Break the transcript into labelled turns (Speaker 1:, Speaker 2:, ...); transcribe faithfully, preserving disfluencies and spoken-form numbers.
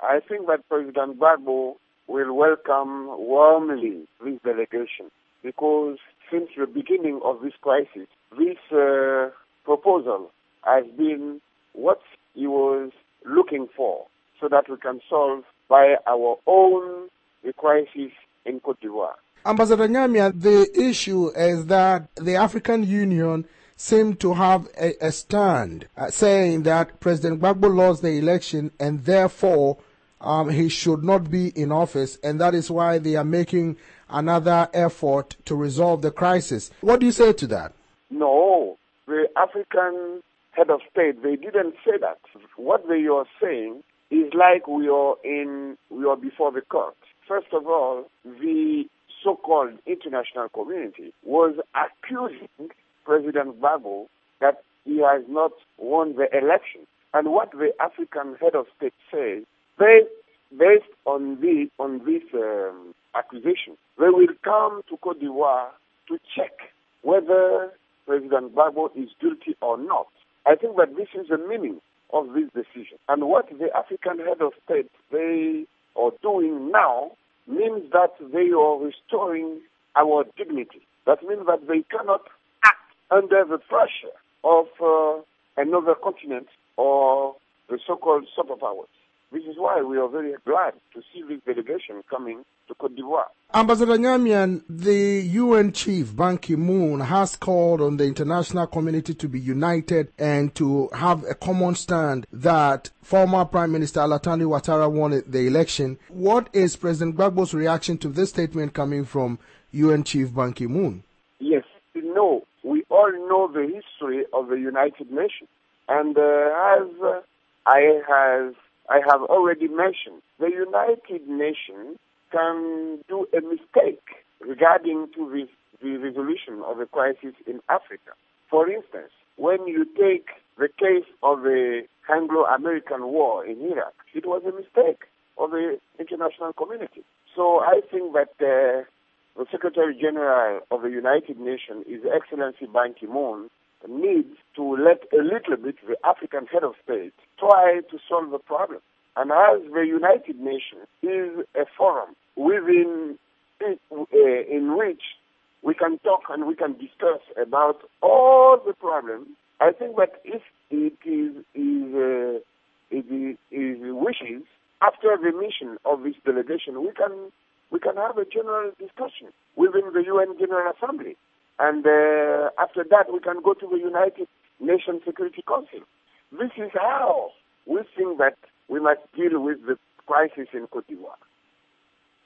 Speaker 1: I think that President Gbagbo will welcome warmly this delegation because since the beginning of this crisis, this uh, proposal has been what he was looking for so that we can solve by our own the crisis in Cote d'Ivoire.
Speaker 2: Ambassador Nyamia, the issue is that the African Union seemed to have a, a stand uh, saying that President Gbagbo lost the election and therefore um, he should not be in office, and that is why they are making another effort to resolve the crisis. What do you say to that?
Speaker 1: No, the African head of state, they didn't say that. What they are saying is like we are in, we are before the court. First of all, the so-called international community was accusing President Gbagbo that he has not won the election. And what the African head of state says, based, based on, the, on this um, accusation, they will come to Cote d'Ivoire to check whether President Gbagbo is guilty or not. I think that this is the meaning of this decision. And what the African head of state they are doing now means that they are restoring our dignity. That means that they cannot act under the pressure of uh, another continent or the so-called superpowers. This is why we are very glad to see this delegation coming to Cote d'Ivoire.
Speaker 2: Ambassador Nyamian, the U N chief, Ban Ki-moon, has called on the international community to be united and to have a common stand that former Prime Minister Alassane Ouattara won the election. What is President Gbagbo's reaction to this statement coming from U N chief Ban Ki-moon?
Speaker 1: Yes, you know, we all know the history of the United Nations. And uh, as uh, I have I have already mentioned, the United Nations can do a mistake regarding to this, the resolution of the crisis in Africa. For instance, when you take the case of the Anglo-American War in Iraq, it was a mistake of the international community. So I think that uh, the Secretary General of the United Nations, His Excellency Ban Ki-moon, needs to let a little bit the African head of state try to solve the problem. And as the United Nations is a forum within it, uh, in which we can talk and we can discuss about all the problems, I think that if it is is, uh, it is, is wishes after the mission of this delegation, we can we can have a general discussion within the U N General Assembly. And uh, after that, we can go to the United Nations Security Council. This is how we think that we must deal with the crisis in Cote d'Ivoire.